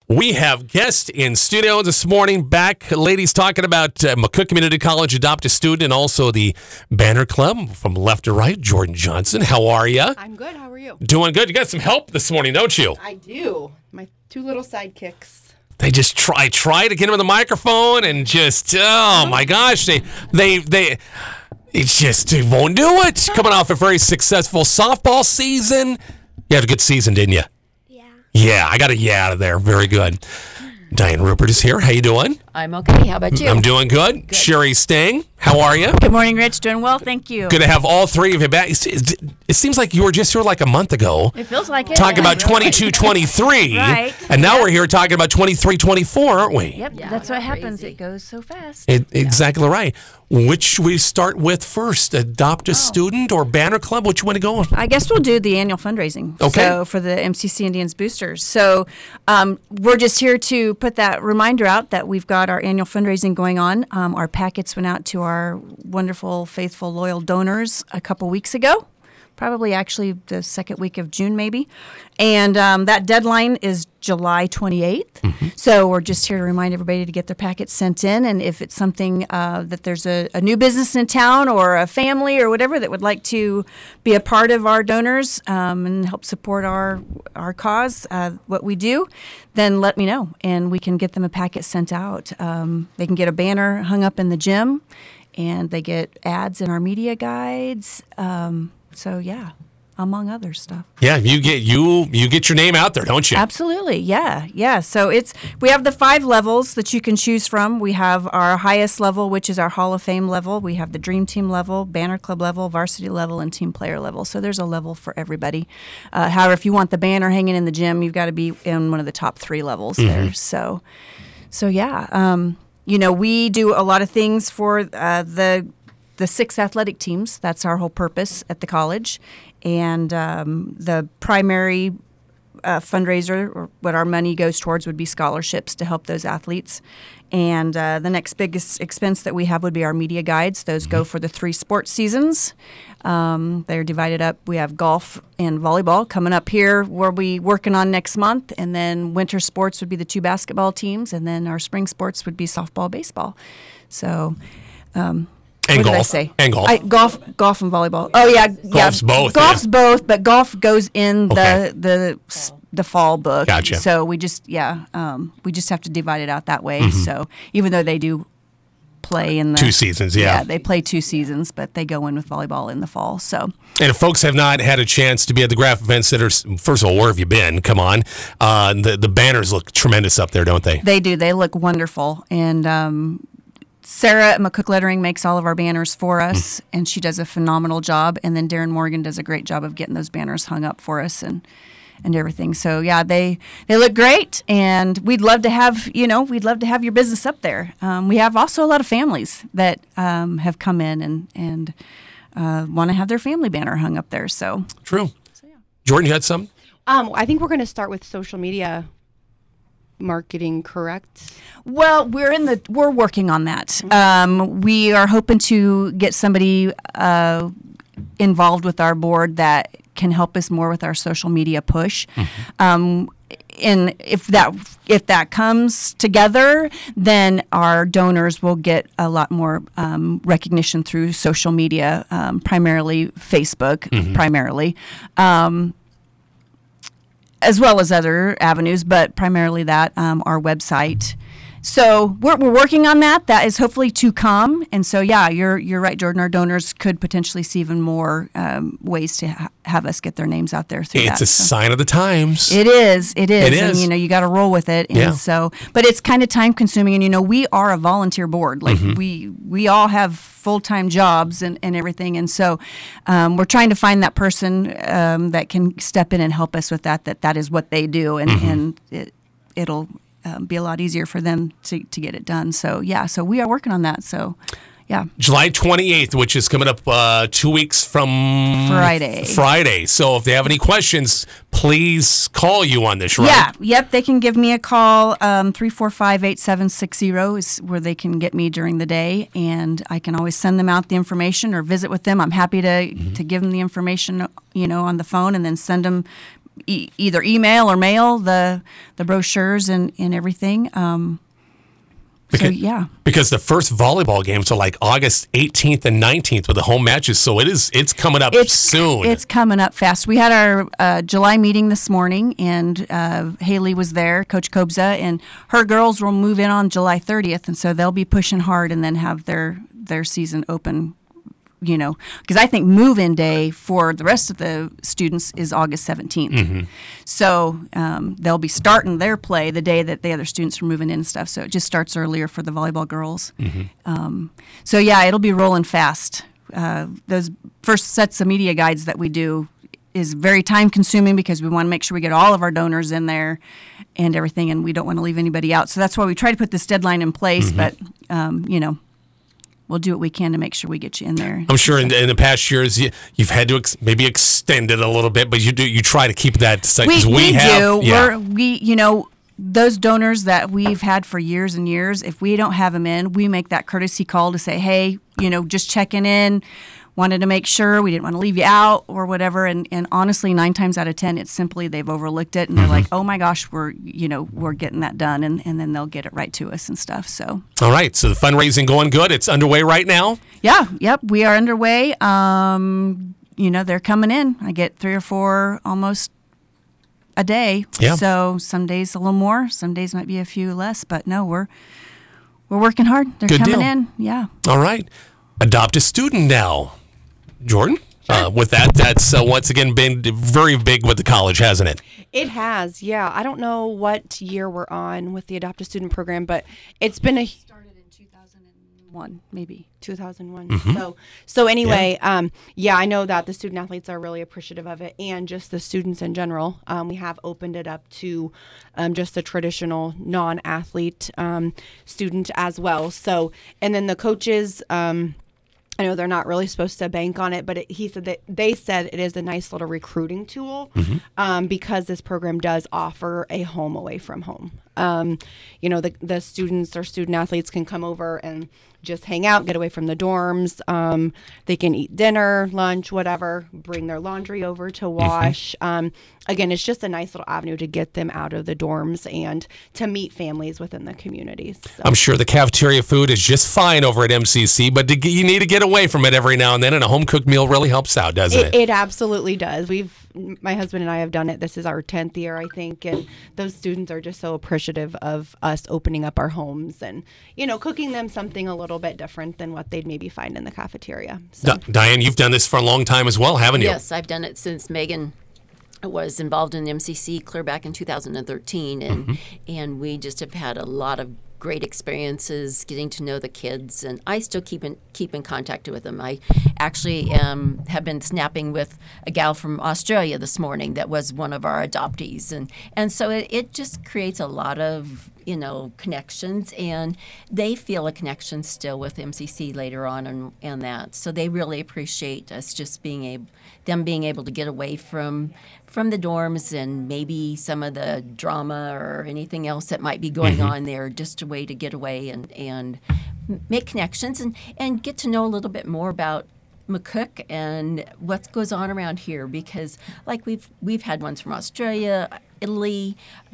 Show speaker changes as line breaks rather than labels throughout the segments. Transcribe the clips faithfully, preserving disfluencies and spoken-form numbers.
We have guests in studio this morning. Back, ladies, talking about uh, McCook Community College Adopt a Student and also the Banner Club from left to right. Jordan Johnson, how are you?
I'm good. How are you?
Doing good. You got some help this morning, don't you?
I do. My two little sidekicks.
They just try try to get him on the microphone and just oh my gosh, they they they it's just they won't do it. Coming off a very successful softball season. You had a good season, didn't you? Yeah, I got a yeah out of there. Very good. Diane Rupert is here. How you doing?
I'm okay. How about you?
I'm doing good. good. Sherry Stang, how are you?
Good morning, Rich. Doing well, thank you.
Good to have all three of you back. It seems like you were just here like a month ago.
It feels like it.
Talking yeah. about twenty-two twenty-three.
Right.
And now yep. we're here talking about twenty-three twenty-four, aren't we?
Yep, yeah, that's what happens. Crazy. It goes so fast.
It, exactly yeah. right. Which should we start with first? Adopt a oh. Student or Banner Club? Which one to go on?
I guess we'll do the annual fundraising.
Okay.
So for the M C C Indians Boosters. So um, we're just here to put that reminder out that we've got our annual fundraising going on. Um, our packets went out to our wonderful, faithful, loyal donors a couple weeks ago. Probably actually the second week of June, maybe. And um, that deadline is July twenty-eighth. Mm-hmm. So we're just here to remind everybody to get their packets sent in. And if it's something uh, that there's a, a new business in town or a family or whatever that would like to be a part of our donors um, and help support our our cause, uh, what we do, then let me know. And we can get them a packet sent out. Um, they can get a banner hung up in the gym. And they get ads in our media guides. Um, So yeah, among other stuff.
Yeah, you get you you get your name out there, don't you?
Absolutely, yeah, yeah. So it's we have the five levels that you can choose from. We have our highest level, which is our Hall of Fame level. We have the Dream Team level, Banner Club level, Varsity level, and Team Player level. So there's a level for everybody. Uh, however, if you want the banner hanging in the gym, you've got to be in one of the top three levels mm-hmm. there. So, so yeah, um, you know, we do a lot of things for uh, the. The six athletic teams. That's our whole purpose at the college. And um, the primary uh, fundraiser, or what our money goes towards, would be scholarships to help those athletes. And uh, the next biggest expense that we have would be our media guides. Those go for the three sports seasons. Um, they're divided up. We have golf and volleyball coming up here, where we working on next month. And then winter sports would be the two basketball teams. And then our spring sports would be softball, baseball. So... Um,
And
what
golf.
Did I say?
And golf.
I, golf, golf, and volleyball. Oh yeah,
golf's
yeah.
both.
Golf's
yeah.
both, but golf goes in the
okay.
the the fall book.
Gotcha.
So we just yeah, um, we just have to divide it out that way.
Mm-hmm.
So even though they do play in the
two seasons, yeah.
yeah, they play two seasons, but they go in with volleyball in the fall. So
and if folks have not had a chance to be at the Graph Event Center, first of all, where have you been? Come on, uh, the the banners look tremendous up there, don't they?
They do. They look wonderful, and. Um, Sarah at McCook Lettering makes all of our banners for us, and she does a phenomenal job. And then Darren Morgan does a great job of getting those banners hung up for us and and everything. So yeah, they they look great, and we'd love to have you know we'd love to have your business up there. Um, we have also a lot of families that um, have come in and and uh, want to have their family banner hung up there. So
true.
So, yeah.
Jordan, you had some?
Um, I think we're going to start with social media marketing, correct?
Well, we're in the we're working on that. Um, we are hoping to get somebody uh, involved with our board that can help us more with our social media push. Mm-hmm. Um, and if that if that comes together, then our donors will get a lot more um, recognition through social media, um, primarily Facebook, mm-hmm. primarily. Um, as well as other avenues, but primarily that, um, our website. So we're we're working on that. That is hopefully to come. And so, yeah, you're you're right, Jordan. Our donors could potentially see even more um, ways to ha- have us get their names out there through
it's
that.
It's a so. sign of the times.
It is. It is.
It is.
And, you know, you got to roll with it. And
yeah.
so, but it's kind of time consuming. And, you know, we are a volunteer board. Like mm-hmm. we we all have full-time jobs and, and everything. And so um, we're trying to find that person um, that can step in and help us with that, that that is what they do. And, mm-hmm. and it, it'll... Um, be a lot easier for them to, to get it done. So, yeah, so we are working on that. So, yeah.
July twenty-eighth, which is coming up uh, two weeks from
Friday.
Friday. So if they have any questions, please call you on this, right?
Yeah. Yep. They can give me a call. Um, three four five, eight seven six zero is where they can get me during the day. And I can always send them out the information or visit with them. I'm happy to, mm-hmm. to give them the information, you know, on the phone and then send them e- either email or mail the the brochures and, and everything. Um,
Because,
so yeah,
because the first volleyball games are like August eighteenth and nineteenth with the home matches, so it is it's coming up
it's
soon.
It's coming up fast. We had our uh, July meeting this morning, and uh, Haley was there, Coach Kobza, and her girls will move in on July thirtieth, and so they'll be pushing hard and then have their their season open. You know, because I think move-in day for the rest of the students is August seventeenth. Mm-hmm. So um, they'll be starting their play the day that the other students are moving in and stuff. So it just starts earlier for the volleyball girls. Mm-hmm. Um, so yeah, it'll be rolling fast. Uh, those first sets of media guides that we do is very time-consuming because we want to make sure we get all of our donors in there and everything, and we don't want to leave anybody out. So that's why we try to put this deadline in place. Mm-hmm. But um, you know. We'll do what we can to make sure we get you in there.
I'm sure in, in the past years you, you've had to ex- maybe extend it a little bit, but you do you try to keep that.
We, we,
we have,
do. Yeah. We're, we you know those donors that we've had for years and years. If we don't have them in, we make that courtesy call to say, hey, you know, just checking in. Wanted to make sure we didn't want to leave you out or whatever. And, and honestly, nine times out of ten, it's simply they've overlooked it and they're mm-hmm. like, oh my gosh, we're you know we're getting that done, and, and then they'll get it right to us and stuff. So
all right, so the fundraising going good. It's underway right now.
Yeah, yep, we are underway. Um, you know, they're coming in. I get three or four almost a day.
Yeah.
So some days a little more, some days might be a few less, but no, we're we're working hard. They're
good
coming
deal.
in. Yeah.
All right, adopt a student now. Jordan,
Sure.
uh, with that, that's uh, once again been very big with the college, hasn't it?
It has, yeah. I don't know what year we're on with the Adopt a Student program, but it's been a
Started in two thousand one, maybe.
two thousand one.
Mm-hmm.
So, so anyway, yeah. Um, yeah, I know that the student athletes are really appreciative of it, and just the students in general. Um, we have opened it up to um, just the traditional non-athlete um, student as well. So, and then the coaches. Um, I know they're not really supposed to bank on it, but it, he said that they said it is a nice little recruiting tool mm-hmm. um, because this program does offer a home away from home. Um, you know, the the students or student athletes can come over and just hang out, get away from the dorms. Um, they can eat dinner, lunch, whatever, bring their laundry over to wash. Mm-hmm. Um, again, it's just a nice little avenue to get them out of the dorms and to meet families within the communities. So.
I'm sure the cafeteria food is just fine over at M C C, but to get, you need to get away from it every now and then, and a home-cooked meal really helps out, doesn't it?
It, it absolutely does. We've my husband and I have done it. This is our tenth year, I think, and those students are just so appreciative of us opening up our homes and, you know, cooking them something a little bit different than what they'd maybe find in the cafeteria. So.
D- Diane, you've done this for a long time as well, haven't you?
Yes, I've done it since Megan was involved in M C C clear back in two thousand thirteen, and mm-hmm. and we just have had a lot of great experiences getting to know the kids, and I still keep in keep in contact with them. I actually um, have been snapping with a gal from Australia this morning that was one of our adoptees, and and so it, it just creates a lot of you know connections, and they feel a connection still with M C C later on, and and that so they really appreciate us just being able them being able to get away from from the dorms and maybe some of the drama or anything else that might be going mm-hmm. on there, just a way to get away and, and make connections and, and get to know a little bit more about McCook and what goes on around here, because like we've we've had ones from Australia, Italy,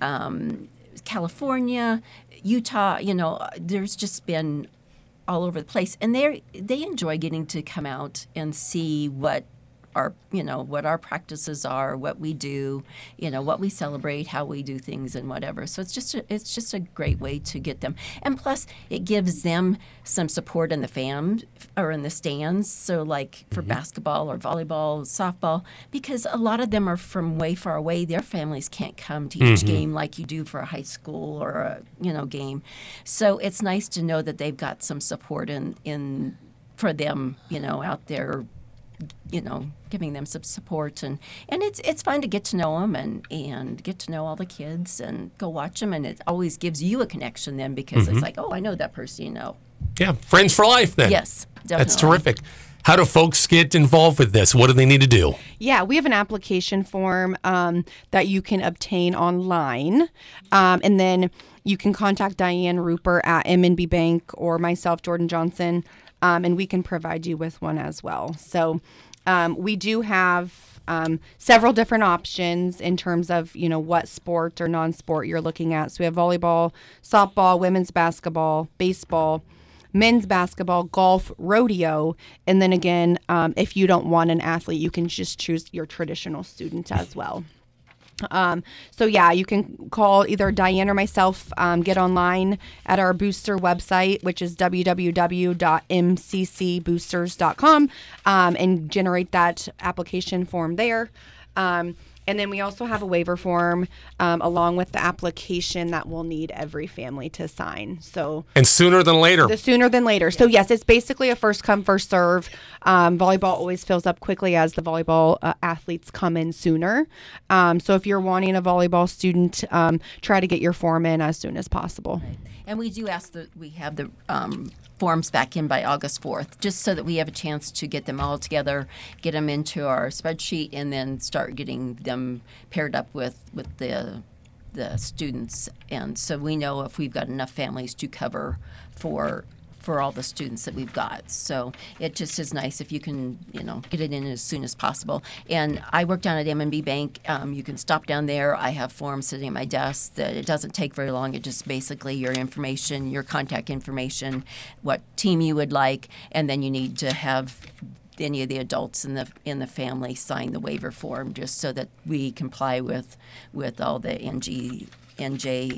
um, California, Utah, you know, there's just been all over the place, and they they enjoy getting to come out and see what our, you know, what our practices are, what we do, you know, what we celebrate, how we do things, and whatever. So it's just a, it's just a great way to get them, and plus it gives them some support in the fam or in the stands. So like for mm-hmm. basketball or volleyball, softball, because a lot of them are from way far away. Their families can't come to each mm-hmm. game like you do for a high school or a you know game. So it's nice to know that they've got some support in in for them, you know, out there. You know, giving them some support, and, and it's it's fun to get to know them and, and get to know all the kids and go watch them, and it always gives you a connection then because mm-hmm. it's like, oh, I know that person, you know.
Yeah, friends for life then.
Yes, definitely.
That's terrific. How do folks get involved with this? What do they need to do?
Yeah, we have an application form um, that you can obtain online, um, and then you can contact Diane Rupert at M N B Bank or myself, Jordan Johnson. Um, and we can provide you with one as well. So Um, we do have um, several different options in terms of, you know, what sport or non-sport you're looking at. So we have volleyball, softball, women's basketball, baseball, men's basketball, golf, rodeo. And then again, um, if you don't want an athlete, you can just choose your traditional student as well. Um, so yeah, you can call either Diane or myself, um, get online at our booster website, which is w w w dot m c c boosters dot com, um, and generate that application form there. Um, and then we also have a waiver form, um, along with the application that we'll need every family to sign. So
And sooner than later.
the sooner than later. So yes, it's basically a first come, first serve. Um, volleyball always fills up quickly as the volleyball uh, athletes come in sooner. Um, so if you're wanting a volleyball student, um, try to get your form in as soon as possible.
And we do ask that we have the um, forms back in by August fourth, just so that we have a chance to get them all together, get them into our spreadsheet, and then start getting them paired up with, with the the students. And so we know if we've got enough families to cover for for all the students that we've got. So it just is nice if you can, you know, get it in as soon as possible. And I work down at M and B Bank. Um, you can stop down there. I have forms sitting at my desk that it doesn't take very long. It just basically your information, your contact information, what team you would like, and then you need to have any of the adults in the in the family sign the waiver form, just so that we comply with with all the N G N J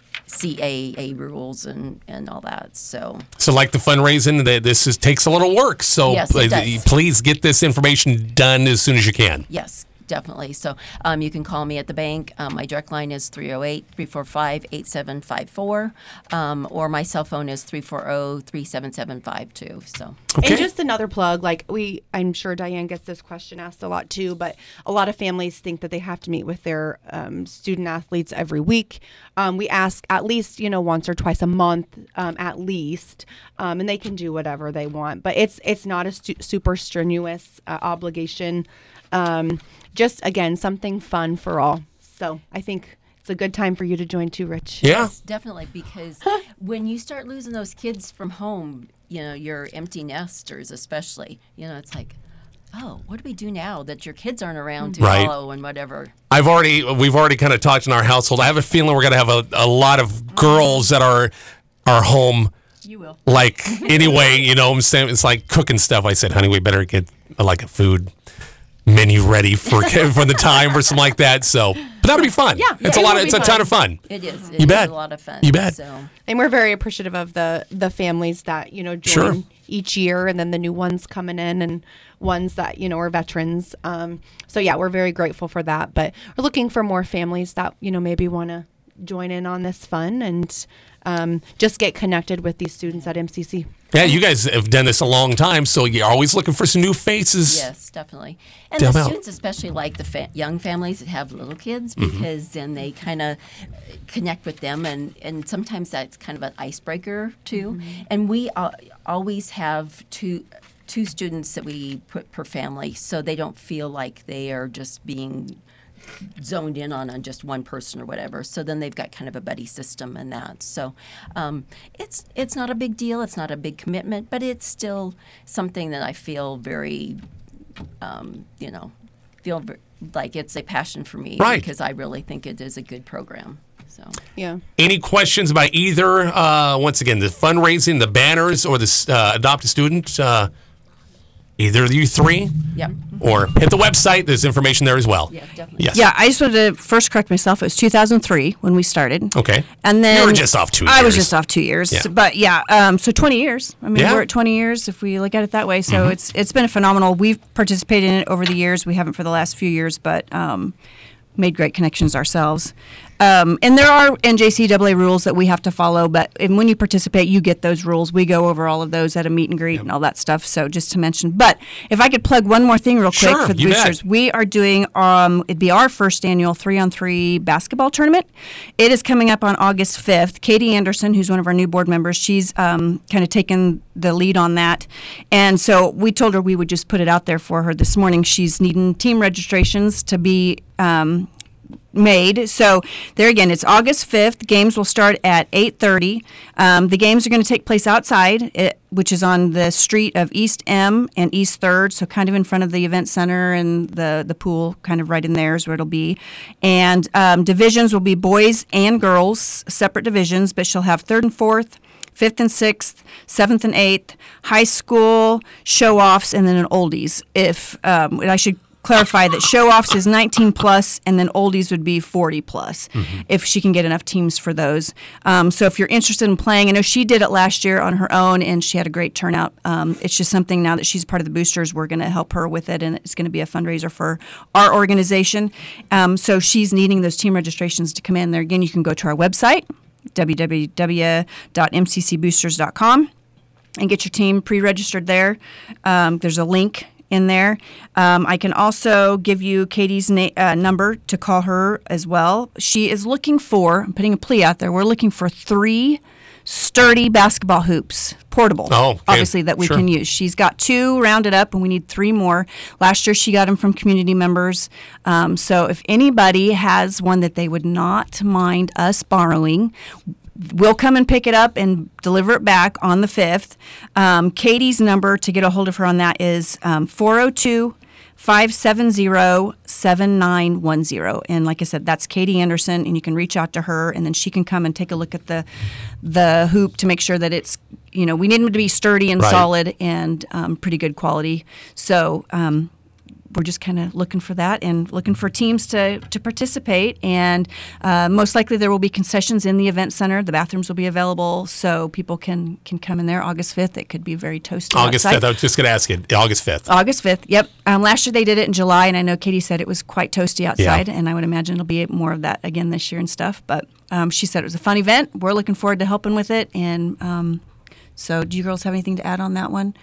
C A A rules and, and all that. So
So like the fundraising, that this is, takes a little work. So
Yes, it does.
please get this information done as soon as you can.
yes, definitely. So um, you can call me at the bank. Um, my direct line is three oh eight, three four five, eight seven five four, um, or my cell phone is three four zero, three seven seven five two. So
Okay.
And just another plug, like we, I'm sure Diane gets this question asked a lot too, but a lot of families think that they have to meet with their um, student athletes every week. Um, we ask at least, you know, once or twice a month, um, at least, um, and they can do whatever they want. But it's it's not a stu- super strenuous uh, obligation. Um, just again, something fun for all. So I think it's a good time for you to join too, Rich.
Yeah.
yes, definitely, because when you start losing those kids from home, you know, your empty nesters especially, you know, it's like, oh, what do we do now that your kids aren't around to
Right.
follow and whatever?
I've already, we've already kind of talked in our household. I have a feeling we're going to have a, a lot of girls that are, are home.
You will.
Like, anyway, you know, I'm saying it's like cooking stuff. I said, honey, we better get uh, like a food menu ready for for the time or something like that. So, but that'll be fun.
Yeah,
it's
yeah,
a lot
it
of,
will
it's
be
a ton
fun.
of fun.
It is. It
You
is
bet.
a lot of fun.
You bet.
So.
And we're very appreciative of the the families that, you know, join
Sure.
each year, and then the new ones coming in, and ones that, you know, are veterans. Um, so yeah, we're very grateful for that. But we're looking for more families that, you know, maybe want to join in on this fun and um, just get connected with these students at M C C.
Yeah, you guys have done this a long time, so you're always looking for some new faces.
Yes, definitely. And
Damn
the
out.
students especially like the fa- young families that have little kids, because then they kind of connect with them, and, and sometimes that's kind of an icebreaker too. And we uh, always have two two students that we put per family, so they don't feel like they are just being zoned in on, on just one person or whatever. So then they've got kind of a buddy system and that. So um, it's it's not a big deal. It's not a big commitment, but it's still something that I feel very, um, you know, feel ver- like it's a passion for me,
Right.
because I really think it is a good program. So
Yeah.
Any questions about either, uh, once again, the fundraising, the banners, or the uh, adopt a student? Uh, either of you three?
yeah,
Or hit the website. There's information there as well.
yeah, definitely.
Yes.
Yeah, I just wanted to first correct myself. It was two thousand three when we started.
Okay.
And then
You were just off two
I was
years.
just off two years.
Yeah.
But yeah, um, so twenty years. I mean,
Yeah.
we're at twenty years if we look at it that way. So
Mm-hmm.
it's it's been phenomenal. We've participated in it over the years. We haven't for the last few years, but um, made great connections ourselves. Um, and there are N J C A A rules that we have to follow, but and when you participate, you get those rules. We go over all of those at a meet and greet and all that stuff. So just to mention, but if I could plug one more thing real quick
Sure,
for the
you bet.
boosters, we are doing um, it'd be our first annual three on three basketball tournament. It is coming up on August fifth. Katie Anderson, who's one of our new board members, she's um, kind of taken the lead on that, and so we told her we would just put it out there for her this morning. She's needing team registrations to be. Um, made. So there again, it's August fifth. Games will start at eight thirty. Um, the games are going to take place outside, it, which is on the street of East M and East third, so kind of in front of the event center and the, the pool, kind of right in there is where it'll be. And um, divisions will be boys and girls, separate divisions, but she'll have third and fourth, fifth and sixth, seventh and eighth, high school, show-offs, and then an oldies. If um, I should clarify that show-offs is nineteen plus, and then oldies would be forty plus, mm-hmm. if she can get enough teams for those. Um, so if you're interested in playing, I know she did it last year on her own, and she had a great turnout. Um, it's just something now that she's part of the boosters, we're going to help her with it, and it's going to be a fundraiser for our organization. Um, so she's needing those team registrations to come in there. Again, you can go to our website, w w w dot m c c boosters dot com, and get your team pre-registered there. Um, there's a link in there. Um, I can also give you Katie's na- uh, number to call her as well. She is looking for, I'm putting a plea out there, we're looking for three sturdy basketball hoops, portable,
oh, okay.
obviously, that we
Sure.
can use. She's got two rounded up, and we need three more. Last year, she got them from community members. Um, so if anybody has one that they would not mind us borrowing, we'll come and pick it up and deliver it back on the fifth. Um, Katie's number to get a hold of her on that is um, four oh two, five seven zero, seven nine one zero. And like I said, that's Katie Anderson, and you can reach out to her, and then she can come and take a look at the the hoop to make sure that it's, you know, we need them to be sturdy and
Right.
solid and um, pretty good quality. So um, we're just kind of looking for that and looking for teams to, to participate. And uh, most likely there will be concessions in the event center. The bathrooms will be available, so people can, can come in there August fifth. It could be very toasty
August
outside.
fifth. I was just going to ask you. August fifth.
August fifth, yep. Um, last year they did it in July, and I know Katie said it was quite toasty outside, and I would imagine it'll be more of that again this year and stuff. But um, she said it was a fun event. We're looking forward to helping with it. And um, so do you girls have anything to add on that one?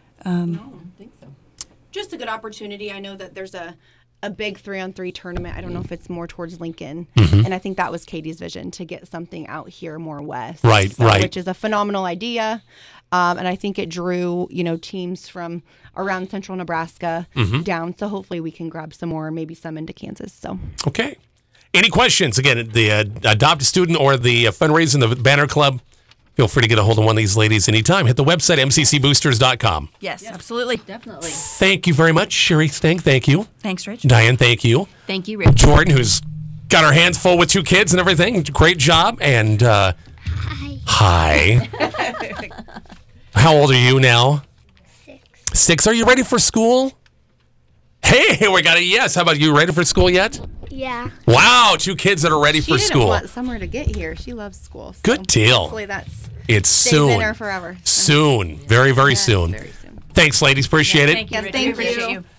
Just a good opportunity. I know that there's a, a big three-on-three tournament. I don't know if it's more towards Lincoln.
Mm-hmm.
And I think that was Katie's vision, to get something out here more west.
Right,
So-
right.
Which is a phenomenal idea. Um, and I think it drew, you know, teams from around central Nebraska
Mm-hmm.
down. So hopefully we can grab some more, maybe some into Kansas. So
Okay. Any questions? Again, the uh, adopt a student or the uh, fundraising, the Banner Club, feel free to get a hold of one of these ladies anytime. Hit the website, m c c boosters dot com.
Yes, absolutely.
Definitely.
Thank you very much, Sherry Stink. Thank you.
Thanks, Rich.
Diane, thank you.
Thank you, Rich.
Jordan, who's got her hands full with two kids and everything. Great job. And uh, hi. Hi. How old are you now?
Six.
Six. Are you ready for school? Hey, we got a yes. How about you? Ready for school yet?
Yeah.
Wow, two kids that are ready
she
for
didn't
school.
want summer to get here. She loves school. So
Good deal.
Hopefully that's
It's
stays
soon.
in her forever.
Soon. Very, very
Yes,
soon.
very soon.
Thanks, ladies. Appreciate it.
Thank you,
Yes,
Rich.
thank
We appreciate
you.
you.